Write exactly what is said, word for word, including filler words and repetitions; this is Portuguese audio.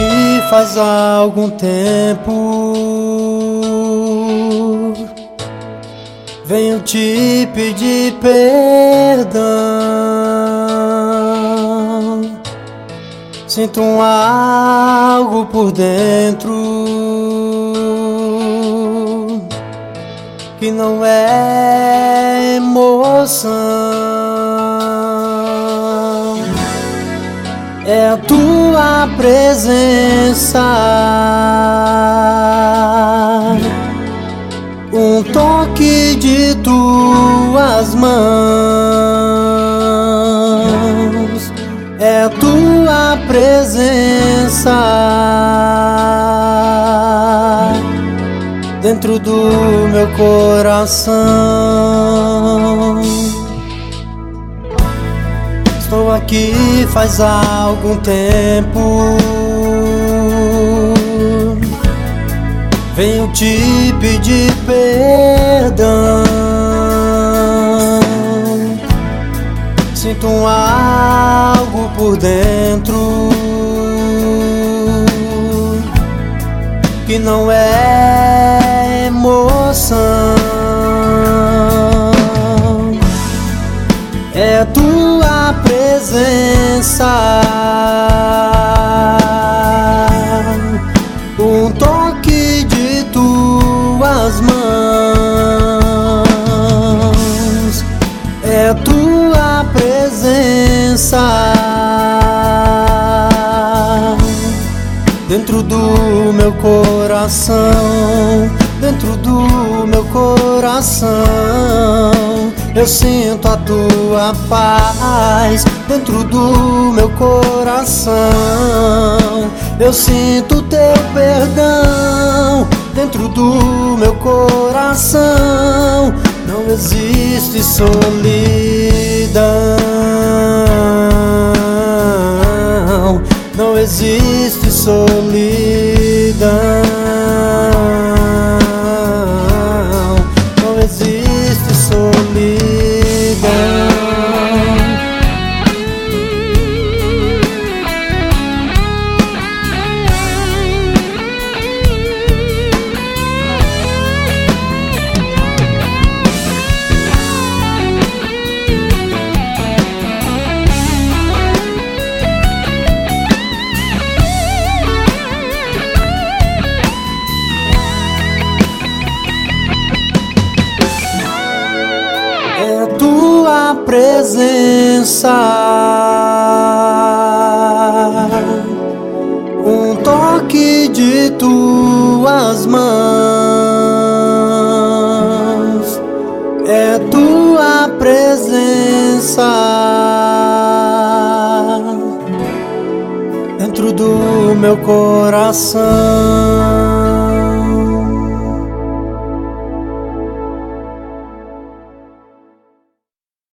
aqui faz algum tempo. Venho te pedir perdão. Sinto um algo por dentro que não é emoção, é a tua presença, um toque de tuas mãos, é a tua presença dentro do meu coração. Estou aqui faz algum tempo. Venho te pedir perdão. Sinto um algo por dentro que não é emoção, é a tua presença, um toque de tuas mãos, é a tua presença dentro do meu coração, dentro do meu coração. Eu sinto a tua paz dentro do meu coração. Eu sinto teu perdão dentro do meu coração. Não existe solidão, não existe solidão, não existe solidão. É a tua presença, um toque de tuas mãos, é a tua presença dentro do meu coração.